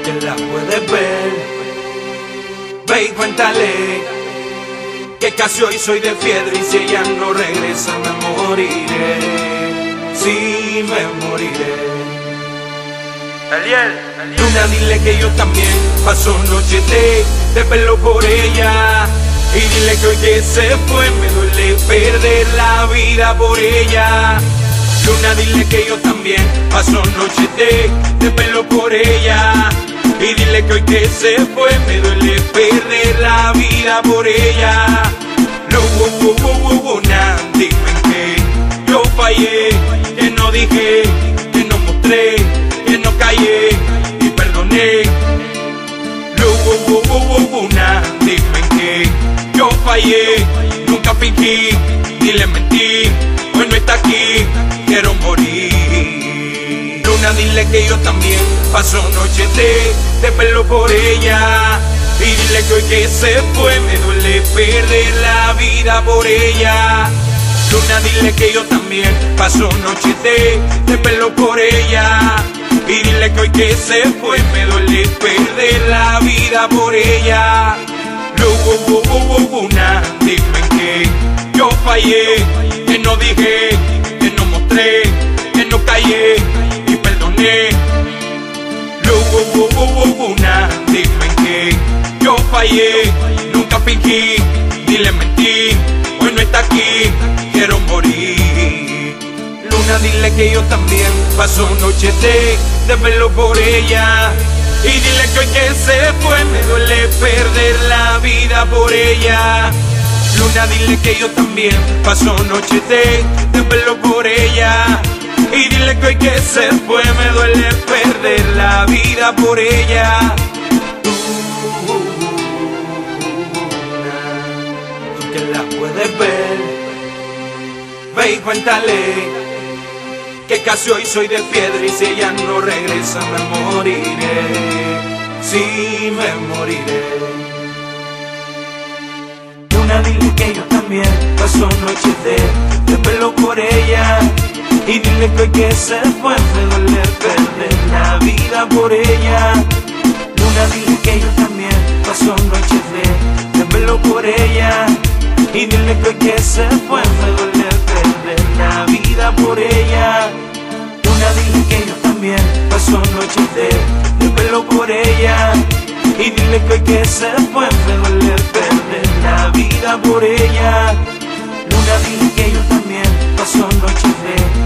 que la puedes ver. Ve y cuéntale que casi hoy soy de piedra y si ella no regresa me moriré. Sí, me moriré. Luna, dile que yo también paso noches de pelo por ella. Y dile que hoy que se fue me duele perder la vida por ella. Luna, dile que yo también paso noches de pelo por ella. Y dile que hoy que se fue me duele perder la vida por ella. Luna, dime que yo fallé, que no dije, que no mostré, que no callé y perdoné. Luna, dime que yo fallé, nunca fingí, ni le mentí. Hoy no está aquí, quiero morir. Luna, dile que yo también paso noches de pelo por ella. Y dile que hoy que se fue me duele perder la vida por ella. Luna, dile que yo también paso noches de pelo por ella. Y dile que hoy que se fue me duele perder la vida por ella. Luna, dime que yo fallé, que no dije, que no mostré, que no callé y perdoné. Luna, dime que yo fallé, nunca fingí, ni le mentí. Hoy no está aquí, quiero morir. Luna, dile que yo también paso noches de pelo por ella. Y dile que hoy que se fue me duele perder la vida por ella. Luna, dile que yo también paso noches de pelo por ella. Y dile que hoy que se fue me duele perder la vida por ella. Tú que la puedes ver, ve y cuéntale que casi hoy soy de piedra y si ella no regresa me moriré. Sí, me moriré. Luna, dile que yo también paso noches de pelo por ella. Y dile que hoy que se fue me duele perder la vida por ella. Luna, dile que yo también paso noches de pelo por ella. Y dile que hoy que se fue me duele perder la vida por ella. Luna, dile que yo también paso noches de pelo por ella. Y dile que hoy que se fue me duele perder la vida por ella. Luna, dile que yo también paso noches de